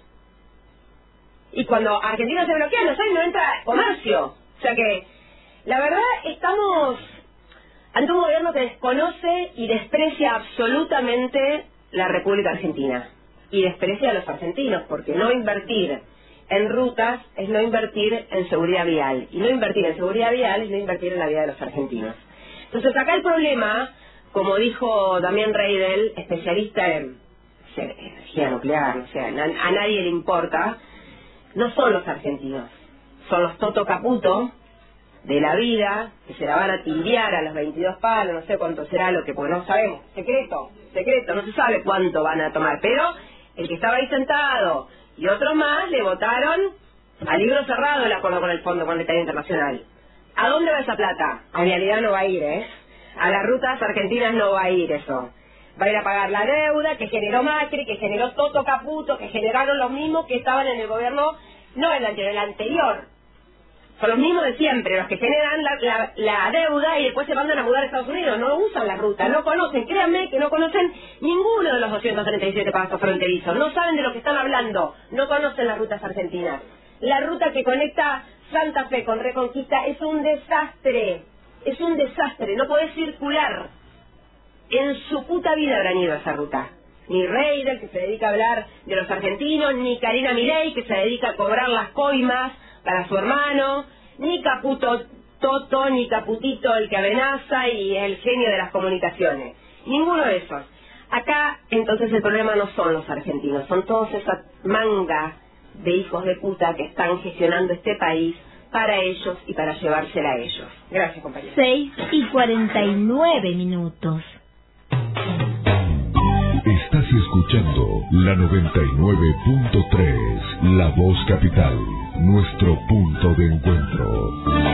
Y cuando Argentina se bloquea, no, no entra comercio. O sea que, la verdad, estamos ante un gobierno que desconoce y desprecia absolutamente la República Argentina. Y desprecia a los argentinos, porque no invertir en rutas es no invertir en seguridad vial. Y no invertir en seguridad vial es no invertir en la vida de los argentinos. Entonces, acá el problema, como dijo Damián Reidel, especialista en energía nuclear, o sea, a, a nadie le importa, no son los argentinos, son los Toto Caputo de la vida, que se la van a timbiar a los veintidós palos, no sé cuánto será lo que, porque no sabemos, secreto, secreto, no se sabe cuánto van a tomar, pero el que estaba ahí sentado y otros más le votaron a libro cerrado el acuerdo con el Fondo Monetario Internacional. ¿A dónde va esa plata? A realidad no va a ir, ¿eh? A las rutas argentinas no va a ir eso. Va a ir a pagar la deuda que generó Macri, que generó Toto Caputo, que generaron los mismos que estaban en el gobierno, no en el anterior, el anterior. Son los mismos de siempre, los que generan la, la, la deuda y después se mandan a mudar a Estados Unidos. No usan la ruta, no conocen, créanme que no conocen ninguno de los doscientos treinta y siete pasos fronterizos. No saben de lo que están hablando, no conocen las rutas argentinas. La ruta que conecta Santa Fe con Reconquista es un desastre, es un desastre, no podés circular. En su puta vida habrán ido a esa ruta. Ni Reidel, que se dedica a hablar de los argentinos, ni Karina Milei, que se dedica a cobrar las coimas para su hermano, ni Caputo Toto, ni Caputito, el que amenaza y el genio de las comunicaciones. Ninguno de esos. Acá, entonces, el problema no son los argentinos, son todos esa manga de hijos de puta que están gestionando este país para ellos y para llevársela a ellos. Gracias, compañeros. seis y cuarenta y nueve minutos. Estás escuchando la noventa y nueve punto tres, La Voz Capital, nuestro punto de encuentro.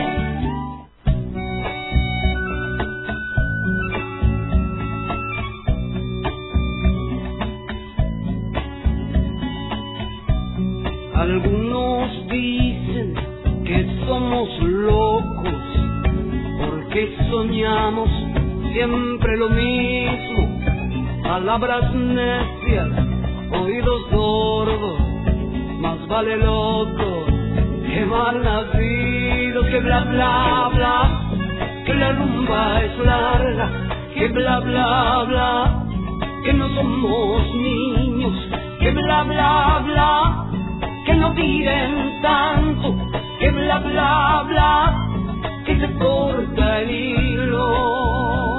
Algunos dicen que somos locos porque soñamos siempre lo mismo. Palabras necias, oídos sordos, más vale loco que mal nacido, que bla bla bla, que la rumba es larga, que bla bla bla, que no somos niños, que bla bla bla, que no tiren tanto, que bla bla bla, que se corta el hilo.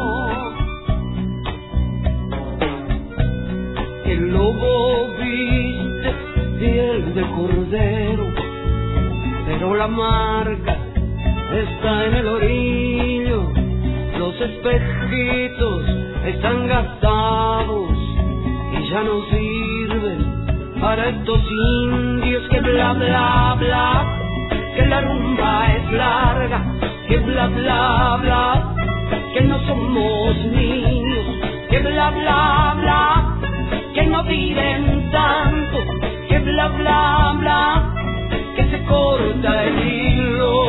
El lobo viste piel de cordero, pero la marca está en el orillo. Los espejitos están gastados y ya no sirven para estos indios. Que bla bla bla, que la rumba es larga, que bla bla bla, que no somos niños, que bla bla bla, que no tiren tanto, que bla bla bla, que se corta el hilo.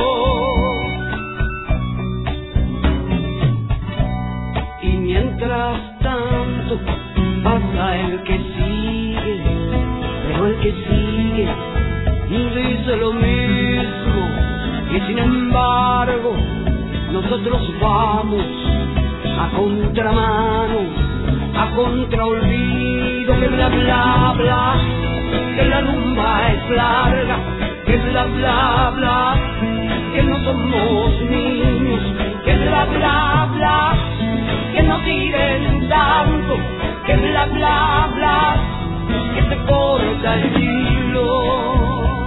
Y mientras tanto pasa el que sigue, pero el que sigue dice lo mismo, y sin embargo nosotros vamos a contramano, a contraolvido, que bla bla bla, que la rumba es larga, que bla bla bla, que no somos niños, que bla bla bla, que no tiren tanto, que bla bla bla, que se corta el hilo.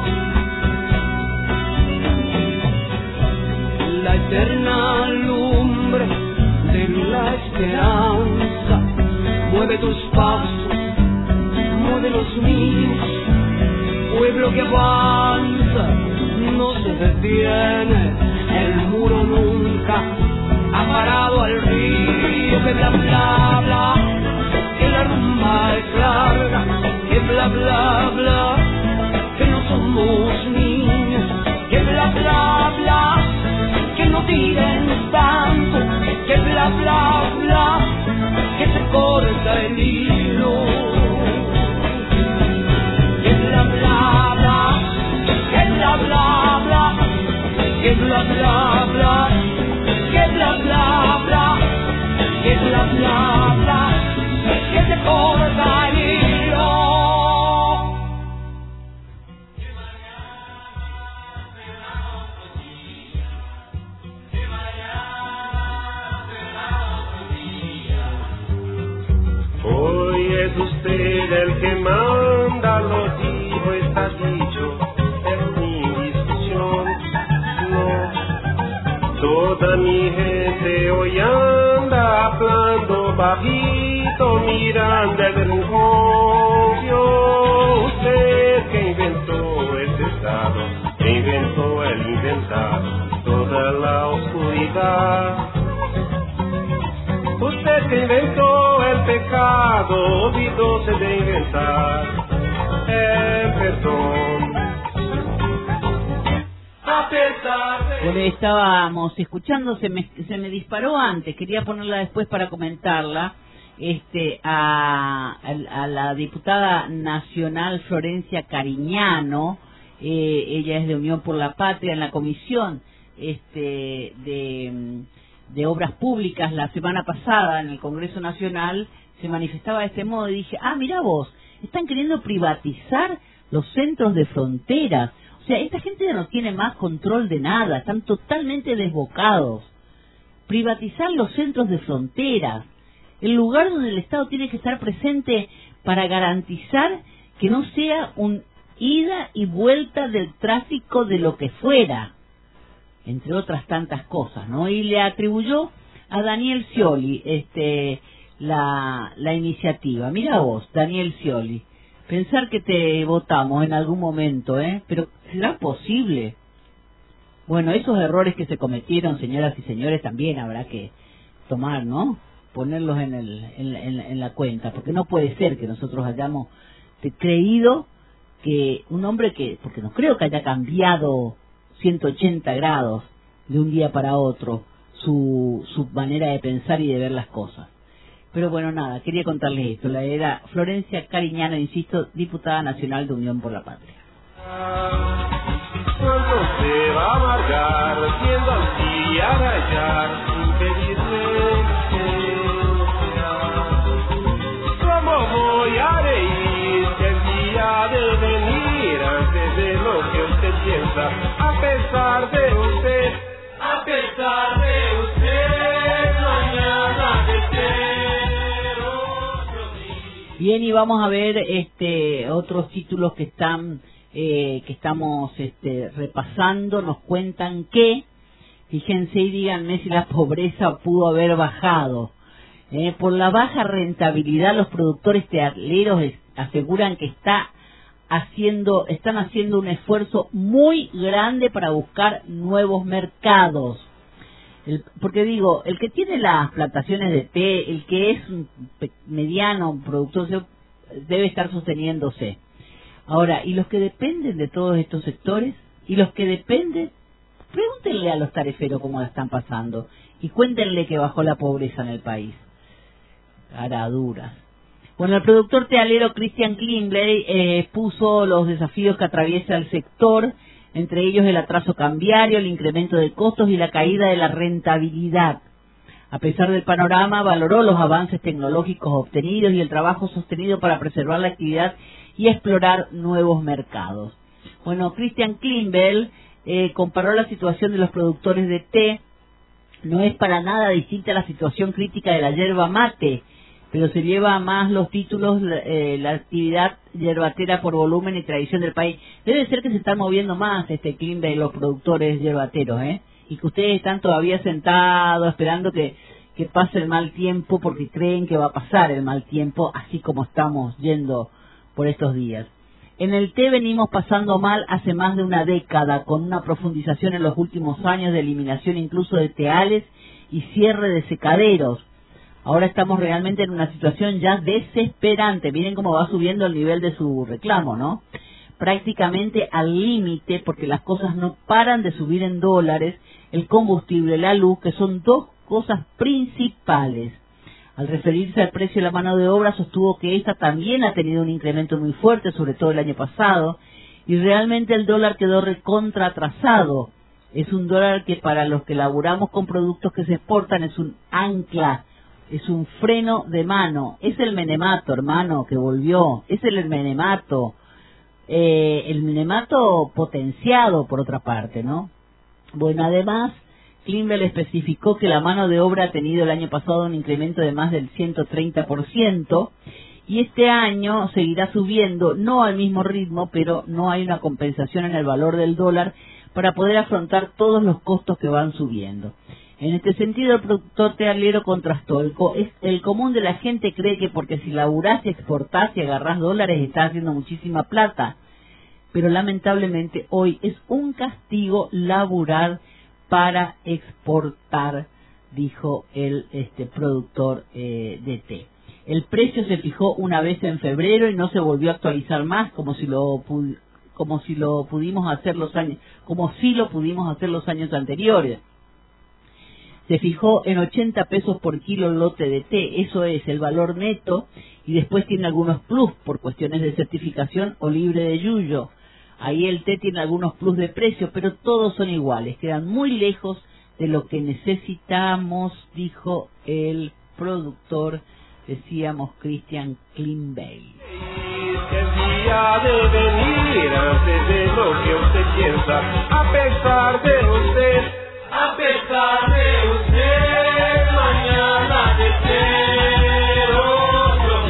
La eterna lumbre de la esperanza mueve tus pasos, mueve los míos. Pueblo que avanza, no se detiene, el muro nunca ha parado al río. Que bla bla bla, que la rumba es larga, que bla bla bla, que no somos niños, que bla bla bla, que no tiren tanto, que bla bla bla, corta el hilo. Que bla bla bla, que bla bla bla, que bla bla bla, que bla bla bla, que bla bla bla, que se corta el hilo. Hoy es usted el que manda, lo dijo, está dicho, es mi discusión. No, toda mi gente hoy anda hablando bajito, mirando el rincón. Yo, usted que inventó este estado, que inventó el inventar toda la oscuridad. Usted que inventó el pecado, olvidóse de inventar el perdón. A pesar de... Bueno, estábamos escuchando, se me, se me disparó antes, quería ponerla después para comentarla, este, a, a, a la diputada nacional Florencia Cariñano, eh, ella es de Unión por la Patria, en la comisión este, de... de Obras Públicas la semana pasada en el Congreso Nacional, se manifestaba de este modo y dije, ah, mira vos, están queriendo privatizar los centros de fronteras. O sea, esta gente ya no tiene más control de nada, están totalmente desbocados. Privatizar los centros de fronteras, el lugar donde el Estado tiene que estar presente para garantizar que no sea un ida y vuelta del tráfico de lo que fuera, entre otras tantas cosas, ¿no? Y le atribuyó a Daniel Scioli este, la, la iniciativa. Mira vos, Daniel Scioli, pensar que te votamos en algún momento, ¿eh? Pero ¿será posible? Bueno, esos errores que se cometieron, señoras y señores, también habrá que tomar, ¿no? Ponerlos en, el, en, en, en la cuenta, porque no puede ser que nosotros hayamos creído que un hombre que, porque no creo que haya cambiado ciento ochenta grados de un día para otro su, su manera de pensar y de ver las cosas. Pero bueno, nada, quería contarles esto. La era Florencia Cariñano, insisto, diputada nacional de Unión por la Patria. Cuando se va a amargar, siendo así a rayar, sin pedirle ¿cómo voy a reír que el día de venir antes de lo que usted piensa? A pesar de usted, a pesar de usted, mañana de ser otro día. Bien, y vamos a ver este otros títulos que están eh, que estamos este, repasando. Nos cuentan que, fíjense y díganme si la pobreza pudo haber bajado. Eh, por la baja rentabilidad, los productores teatreros aseguran que está haciendo, están haciendo un esfuerzo muy grande para buscar nuevos mercados. El, porque digo, el que tiene las plantaciones de té, el que es un mediano productor, debe estar sosteniéndose. Ahora, ¿y los que dependen de todos estos sectores? ¿Y los que dependen? Pregúntenle a los tariferos cómo la están pasando y cuéntenle que bajó la pobreza en el país. Caraduras. Bueno, el productor tealero Christian Klimbley eh, expuso los desafíos que atraviesa el sector, entre ellos el atraso cambiario, el incremento de costos y la caída de la rentabilidad. A pesar del panorama, valoró los avances tecnológicos obtenidos y el trabajo sostenido para preservar la actividad y explorar nuevos mercados. Bueno, Christian Klimbley eh, comparó la situación de los productores de té. No es para nada distinta a la situación crítica de la yerba mate, pero se lleva más los títulos eh, la actividad yerbatera por volumen y tradición del país. Debe ser que se están moviendo más este Klimbley, los productores yerbateros, ¿eh? Y que ustedes están todavía sentados esperando que, que pase el mal tiempo porque creen que va a pasar el mal tiempo, así como estamos yendo por estos días. En el té venimos pasando mal hace más de una década, con una profundización en los últimos años de eliminación incluso de teales y cierre de secaderos. Ahora estamos realmente en una situación ya desesperante. Miren cómo va subiendo el nivel de su reclamo, ¿no? Prácticamente al límite, porque las cosas no paran de subir en dólares, el combustible, la luz, que son dos cosas principales. Al referirse al precio de la mano de obra, sostuvo que esta también ha tenido un incremento muy fuerte, sobre todo el año pasado, y realmente el dólar quedó recontra atrasado. Es un dólar que para los que laburamos con productos que se exportan es un ancla, es un freno de mano. Es el menemato, hermano, que volvió, es el menemato, eh, el menemato potenciado por otra parte, ¿no? Bueno, además, Klimber especificó que la mano de obra ha tenido el año pasado un incremento de más del ciento treinta por ciento y este año seguirá subiendo, no al mismo ritmo, pero no hay una compensación en el valor del dólar para poder afrontar todos los costos que van subiendo. En este sentido, el productor tealero contrastó. El, co es, el común de la gente cree que porque si laburás y exportás y agarrás dólares estás haciendo muchísima plata, pero lamentablemente hoy es un castigo laburar para exportar, dijo el este productor eh, de té. El precio se fijó una vez en febrero y no se volvió a actualizar más, como si lo como si lo pudimos hacer los años, como si lo pudimos hacer los años anteriores. Se fijó en ochenta pesos por kilo el lote de té, eso es el valor neto, y después tiene algunos plus por cuestiones de certificación o libre de yuyo. Ahí el té tiene algunos plus de precio, pero todos son iguales, quedan muy lejos de lo que necesitamos, dijo el productor, decíamos, Christian Klimber. El día de venir antes de lo que usted piensa, a pesar de usted, a pesar de usted, mañana de ser otro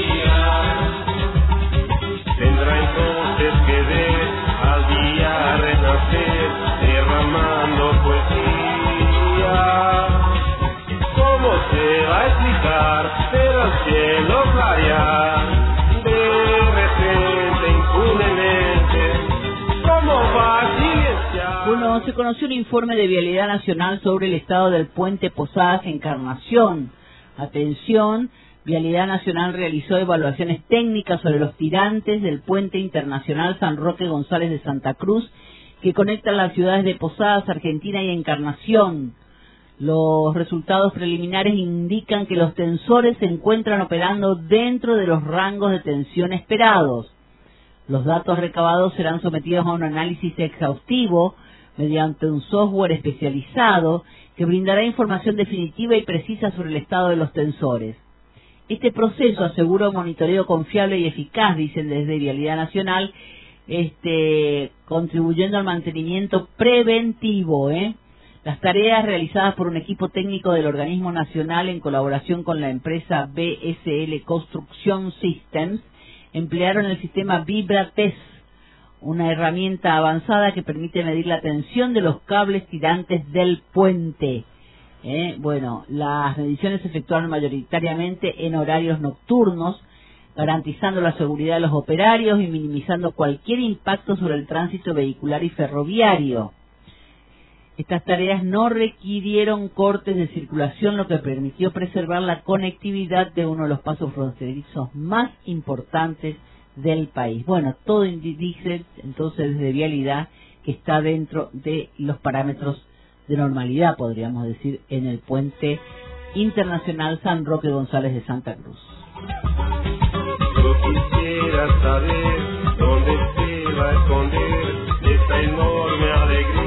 día. Tendrá entonces que ver al día renacer, derramando poesía. ¿Cómo se va a explicar? Pero el cielo clarear, de repente, impunemente, ¿cómo va a silenciar? Bueno, se conoció un informe de Vialidad Nacional sobre el estado del puente Posadas Encarnación. Atención, Vialidad Nacional realizó evaluaciones técnicas sobre los tirantes del puente internacional San Roque González de Santa Cruz, que conecta las ciudades de Posadas, Argentina y Encarnación. Los resultados preliminares indican que los tensores se encuentran operando dentro de los rangos de tensión esperados. Los datos recabados serán sometidos a un análisis exhaustivo mediante un software especializado que brindará información definitiva y precisa sobre el estado de los tensores. Este proceso asegura un monitoreo confiable y eficaz, dicen desde Vialidad Nacional, este, contribuyendo al mantenimiento preventivo, ¿eh? Las tareas realizadas por un equipo técnico del organismo nacional en colaboración con la empresa B S L Construction Systems emplearon el sistema VibraTest, una herramienta avanzada que permite medir la tensión de los cables tirantes del puente. Eh, bueno, las mediciones se efectuaron mayoritariamente en horarios nocturnos, garantizando la seguridad de los operarios y minimizando cualquier impacto sobre el tránsito vehicular y ferroviario. Estas tareas no requirieron cortes de circulación, lo que permitió preservar la conectividad de uno de los pasos fronterizos más importantes del país. Bueno, todo dice entonces desde Vialidad que está dentro de los parámetros de normalidad, podríamos decir, en el puente internacional San Roque González de Santa Cruz. Yo quisiera saber dónde se va a esconder esta enorme alegría.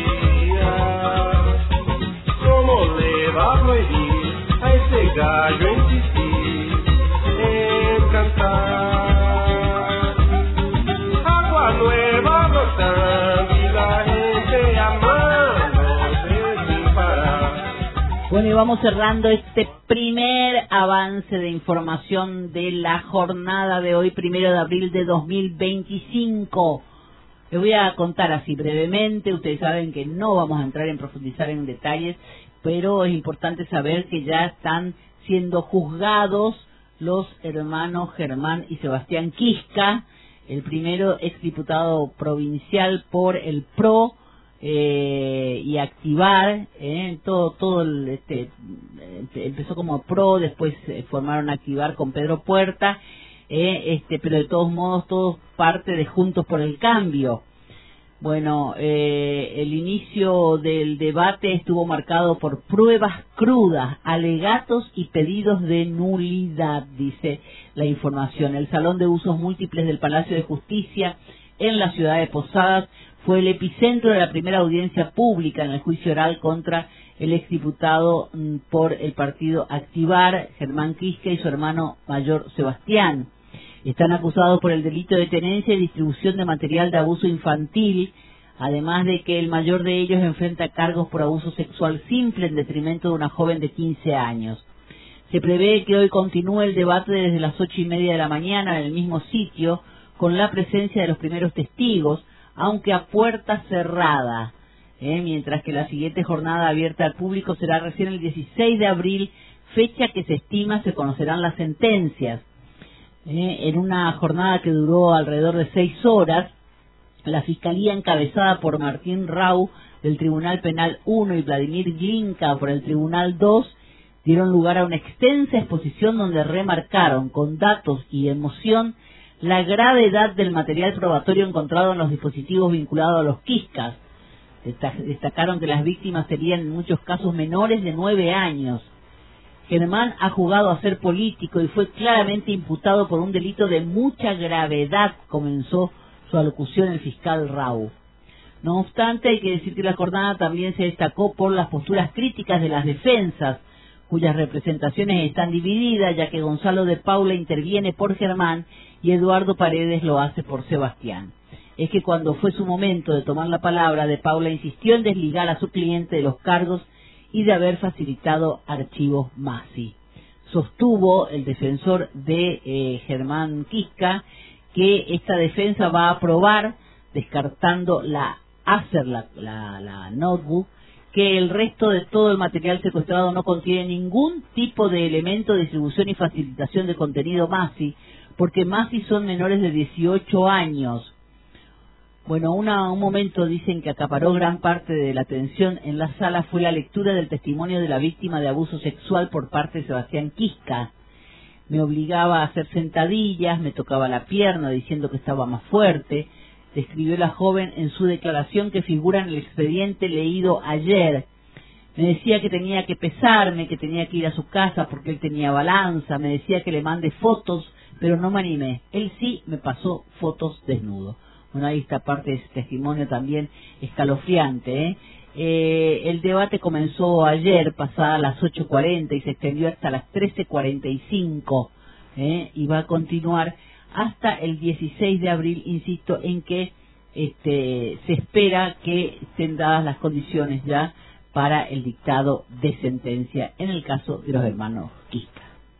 ¿Cómo le va a prohibir a ese gallo insistir en cantar? Agua nueva brotando y la gente amándose sin parar. Bueno, y vamos cerrando este primer avance de información de la jornada de hoy, primero de abril de dos mil veinticinco. Les voy a contar así brevemente, ustedes saben que no vamos a entrar en profundizar en detalles, pero es importante saber que ya están siendo juzgados los hermanos Germán y Sebastián Quisca, el primero exdiputado provincial por el P R O eh, y Activar, eh, todo todo el, este empezó como P R O, después eh, formaron Activar con Pedro Puerta. Eh, este, pero de todos modos, todos parte de Juntos por el Cambio. Bueno, eh, el inicio del debate estuvo marcado por pruebas crudas, alegatos y pedidos de nulidad, dice la información. El Salón de Usos Múltiples del Palacio de Justicia en la ciudad de Posadas fue el epicentro de la primera audiencia pública en el juicio oral contra el exdiputado mm, por el partido Activar, Germán Quisca, y su hermano mayor Sebastián. Están acusados por el delito de tenencia y distribución de material de abuso infantil, además de que el mayor de ellos enfrenta cargos por abuso sexual simple en detrimento de una joven de quince años. Se prevé que hoy continúe el debate desde las ocho y media de la mañana en el mismo sitio, con la presencia de los primeros testigos, aunque a puerta cerrada, ¿eh? mientras que la siguiente jornada abierta al público será recién el dieciséis de abril, fecha que se estima se conocerán las sentencias. Eh, en una jornada que duró alrededor de seis horas, la Fiscalía encabezada por Martín Rau del Tribunal Penal uno y Vladimir Glinka por el Tribunal dos dieron lugar a una extensa exposición donde remarcaron con datos y emoción la gravedad del material probatorio encontrado en los dispositivos vinculados a los Quiscas. Destacaron que las víctimas serían en muchos casos menores de nueve años. Germán ha jugado a ser político y fue claramente imputado por un delito de mucha gravedad, comenzó su alocución el fiscal Rau. No obstante, hay que decir que la jornada también se destacó por las posturas críticas de las defensas, cuyas representaciones están divididas, ya que Gonzalo de Paula interviene por Germán y Eduardo Paredes lo hace por Sebastián. Es que cuando fue su momento de tomar la palabra, de Paula insistió en desligar a su cliente de los cargos y de haber facilitado archivos Masi. Sostuvo el defensor de eh, Germán Quisca que esta defensa va a aprobar, descartando la Acer, la, la, la notebook, que el resto de todo el material secuestrado no contiene ningún tipo de elemento de distribución y facilitación de contenido Masi, porque Masi son menores de dieciocho años. Bueno, una, un momento dicen que acaparó gran parte de la atención en la sala fue la lectura del testimonio de la víctima de abuso sexual por parte de Sebastián Quisca. Me obligaba a hacer sentadillas, me tocaba la pierna diciendo que estaba más fuerte, describió la joven en su declaración que figura en el expediente leído ayer. Me decía que tenía que pesarme, que tenía que ir a su casa porque él tenía balanza, me decía que le mande fotos, pero no me animé. Él sí me pasó fotos desnudo. Bueno, ahí está parte de ese testimonio también escalofriante, ¿eh? Eh, el debate comenzó ayer, pasada las ocho cuarenta, y se extendió hasta las trece cuarenta y cinco, ¿eh? y va a continuar hasta el dieciséis de abril, insisto, en que este, se espera que estén dadas las condiciones ya para el dictado de sentencia en el caso de los hermanos Quisca.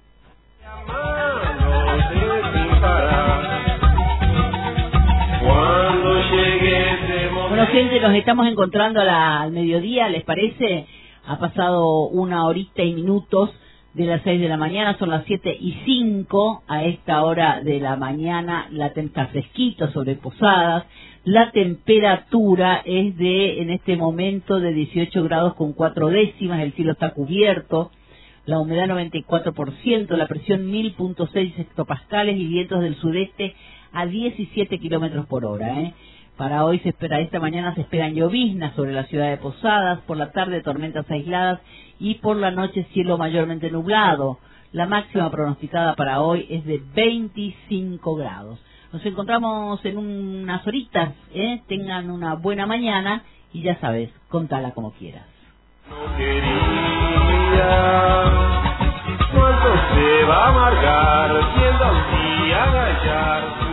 Bueno, gente, nos estamos encontrando a la, al mediodía, ¿les parece? Ha pasado una horita y minutos de las seis de la mañana, son las siete y cinco a esta hora de la mañana, la está fresquito sobre Posadas, la temperatura es de, en este momento, de dieciocho grados con cuatro décimas, el cielo está cubierto, la humedad noventa y cuatro por ciento, la presión mil punto seis hectopascales y vientos del sudeste a diecisiete kilómetros por hora, ¿eh? Para hoy se espera, esta mañana se esperan lloviznas sobre la ciudad de Posadas, por la tarde tormentas aisladas y por la noche cielo mayormente nublado. La máxima pronosticada para hoy es de veinticinco grados. Nos encontramos en unas horitas, ¿eh? Tengan una buena mañana y ya sabes, contala como quieras. No quería, cuánto se va a amargar, siendo un día gallar.